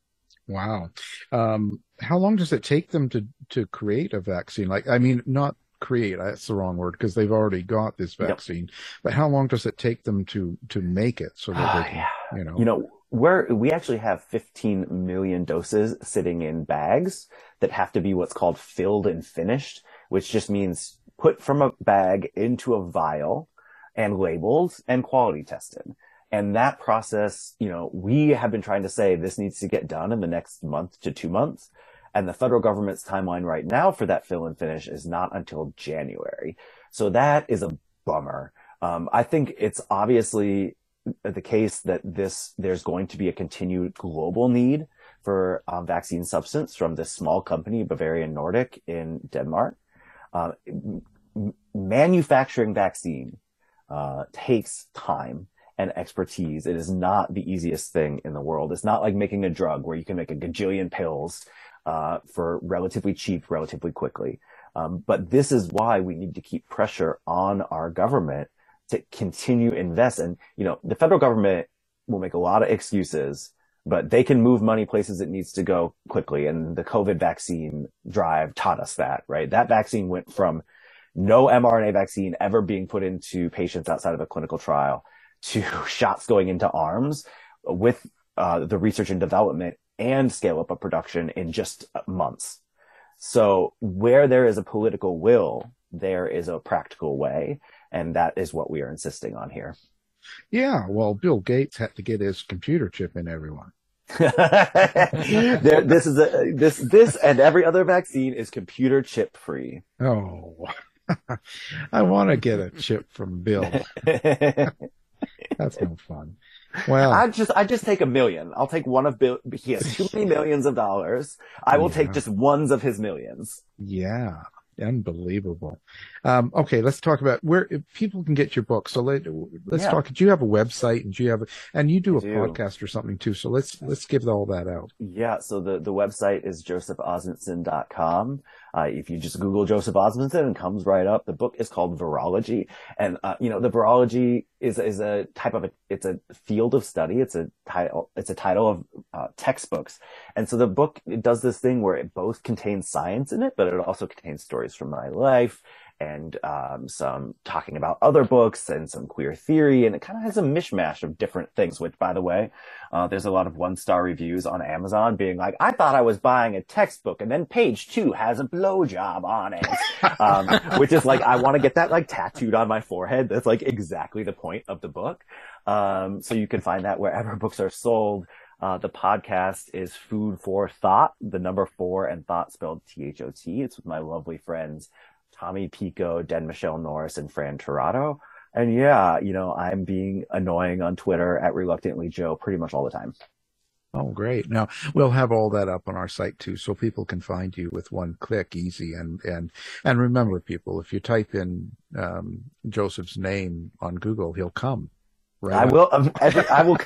Wow. Um, how long does it take them to, to create a vaccine? Like, I mean, not create, that's the wrong word because they've already got this vaccine, yep. But how long does it take them to, to make it so that they can, you know? You know, we're, we actually have fifteen million doses sitting in bags that have to be what's called filled and finished, which just means put from a bag into a vial and labeled and quality tested. And that process, you know, we have been trying to say this needs to get done in the next month to two months. And the federal government's timeline right now for that fill and finish is not until January. So that is a bummer. Um, I think it's obviously the case that this, there's going to be a continued global need for um, vaccine substance from this small company, Bavarian Nordic in Denmark. Uh, m- manufacturing vaccine uh, takes time and expertise. It is not the easiest thing in the world. It's not like making a drug where you can make a gajillion pills uh, for relatively cheap, relatively quickly. Um, but this is why we need to keep pressure on our government to continue invest. And, you know, the federal government will make a lot of excuses, but they can move money places it needs to go quickly. And the COVID vaccine drive taught us that, right? That vaccine went from no mRNA vaccine ever being put into patients outside of a clinical trial to shots going into arms with uh, the research and development and scale up of production in just months. So where there is a political will, there is a practical way. And that is what we are insisting on here. Yeah. Well, Bill Gates had to get his computer chip in everyone. there, this is a, this, this and every other vaccine is computer chip free. Oh, I want to get a chip from Bill. That's no fun. Well, I just, I just take a million. I'll take one of Bill. He has too many millions of dollars. I will yeah. take just ones of his millions. Yeah. Unbelievable. Um, okay. Let's talk about where if people can get your book. So let, let's yeah. talk. Do you have a website and do you have, a, and you do a do. podcast or something too. So let's, let's give all that out. Yeah. So the, the website is joseph osmundson dot com. Uh, if you just Google Joseph Osmundson, it comes right up. The book is called Virology. And, uh, you know, the virology is, is a type of a, it's a field of study. It's a title, it's a title of, uh, textbooks. And so the book, it does this thing where it both contains science in it, but it also contains stories from my life and, um, some talking about other books and some queer theory. And it kind of has a mishmash of different things, which, by the way, uh, there's a lot of one star reviews on Amazon being like, I thought I was buying a textbook and then page two has a blowjob on it. um, which is like, I want to get that like tattooed on my forehead. That's like exactly the point of the book. Um, so you can find that wherever books are sold. Uh, the podcast is Food for Thought, the number four and thought spelled T H O T. It's with my lovely friends, Tommy Pico, Den Michelle Norris, and Fran Tirado. And yeah, you know, I'm being annoying on Twitter at Reluctantly Joe pretty much all the time. Oh, great. Now we'll have all that up on our site too, so people can find you with one click, easy. And, and, and remember people, if you type in, um, Joseph's name on Google, he'll come. Right. I will, um, every, I will,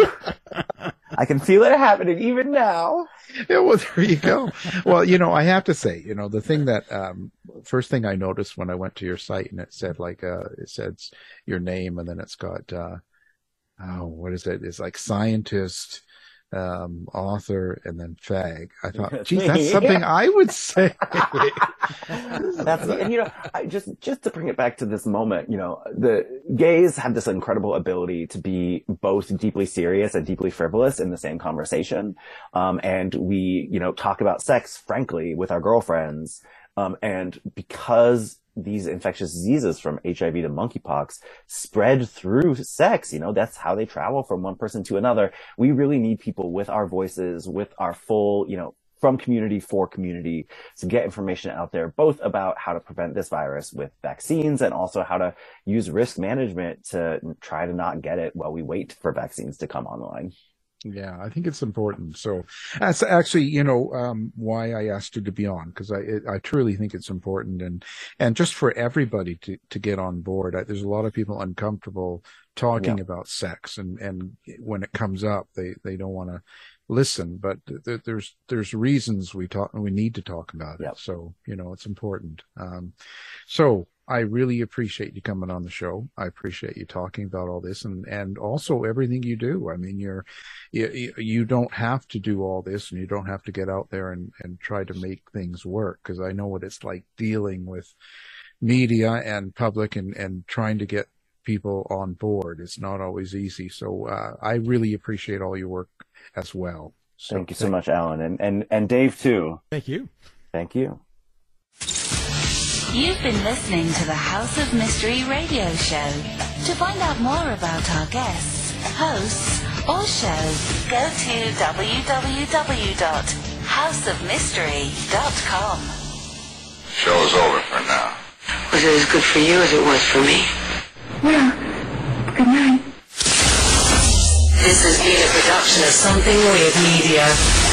I can feel it happening even now. Yeah, well, there you go. Well, you know, I have to say, you know, the thing that, um, first thing I noticed when I went to your site and it said like, uh, it says your name and then it's got, uh, oh, what is it? It's like scientist, um, author, and then fag. I thought, geez, that's something I would say. That's, and you know, I just, just to bring it back to this moment, you know, the gays have this incredible ability to be both deeply serious and deeply frivolous in the same conversation. Um, and we, you know, talk about sex, frankly, with our girlfriends. Um, and because these infectious diseases from H I V to monkeypox spread through sex. You know, that's how they travel from one person to another. We really need people with our voices, with our full, you know, from community for community to get information out there, both about how to prevent this virus with vaccines and also how to use risk management to try to not get it while we wait for vaccines to come online. Yeah, I think it's important. So that's actually, you know, um, why I asked you to be on, because I, it, I truly think it's important, and, and just for everybody to, to get on board. I, there's a lot of people uncomfortable talking yeah. about sex, and, and when it comes up, they, they don't want to listen, but th- there's, there's reasons we talk, we need to talk about it. Yep. So, you know, it's important. Um, so I really appreciate you coming on the show. I appreciate you talking about all this, and, and also everything you do. I mean, you're, you, you don't have to do all this, and you don't have to get out there and, and try to make things work, because I know what it's like dealing with media and public and, and trying to get people on board. It's not always easy. So, uh, I really appreciate all your work as well. So, thank you so much, Alan, and, and, and Dave too. Thank you. Thank you. You've been listening to the House of Mystery radio show. To find out more about our guests, hosts, or shows, go to w w w dot house of mystery dot com. Show's over for now. Was it as good for you as it was for me? Well, good night. This has been a production of Something Weird Media.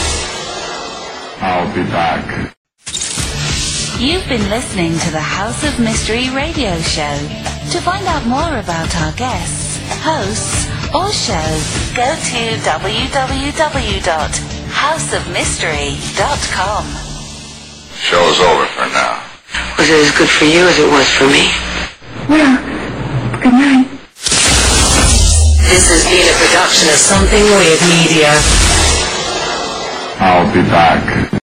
I'll be back. You've been listening to the House of Mystery radio show. To find out more about our guests, hosts, or shows, go to w w w dot house of mystery dot com. Show's over for now. Was it as good for you as it was for me? Well, good night. This has been a production of Something Weird Media. I'll be back.